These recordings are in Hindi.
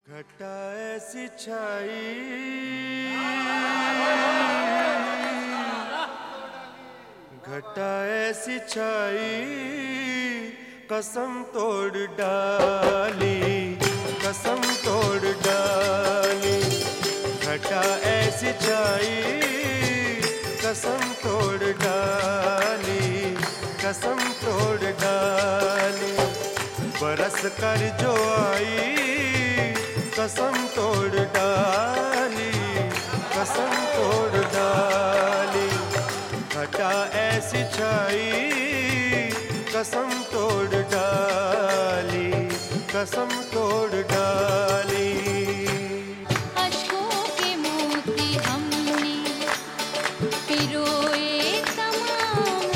घटा ऐसी छाई, घटा ऐसी छाई, कसम तोड़ डाली, कसम तोड़ डाली। घटा ऐसी छाई, कसम तोड़ डाली, कसम तोड़ डाली। बरस कर जो आई, कसम तोड़ डाली, कसम तोड़ डाली। घटा ऐसी छाई, कसम तोड़ डाली, कसम तोड़ डाली। अश्कों के मोती हमने पिरोए तमाम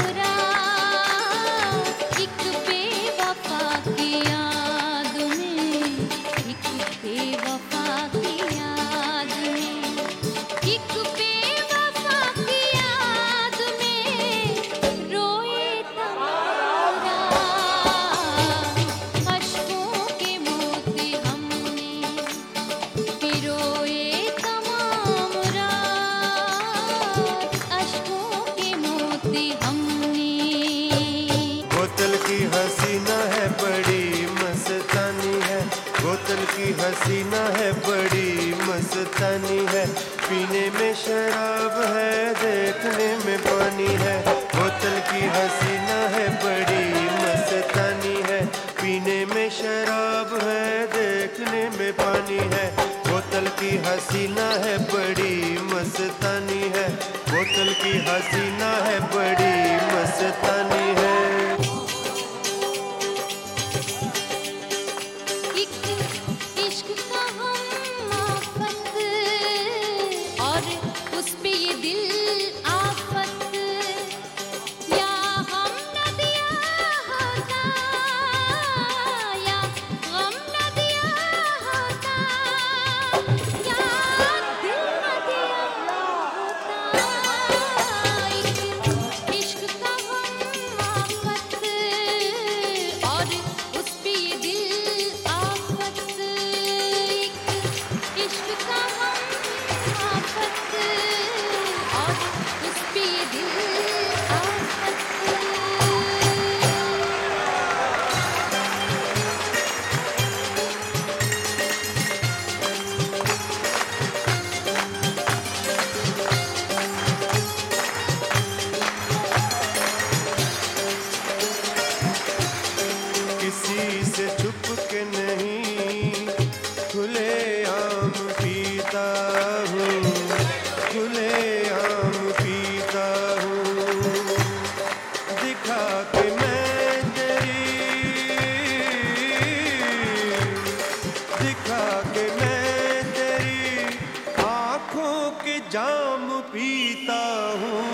रात, एक बेवफा की याद में, एक बेवफा की याद में, एक बेवफा की याद में रोए तमाम रात। अश्कों के मोती हमने पिरोए तमाम रात, अश्कों के मोती हमने। बोतल की हसीना है बड़ी मस्तानी है, बोतल की हसीना है बड़ी मस्तानी है। पीने में शराब है, देखने में पानी है। बोतल की हसीना है बड़ी मस्तानी है, पीने में शराब है, देखने में पानी है। बोतल की हसीना है बड़ी मस्तानी है, बोतल की हसीना है बड़ी मस्तानी है। एक इश्क का हम आफत, और उस पे ये दिल आफत। या हम नदिया होता, या गम नदिया होता, या दिल नदिया होता। एक इश्क का हम आफत, और उस पे ये दिल आफत। एक इश्क का हम आफत, और उस पे ये दिल आफत। किसी से छुप के नहीं, खुले आम पीता हूँ, खुले आम पीता हूँ। दिखा के मैं तेरी, दिखा के मैं तेरी आँखों के जाम पीता हूँ।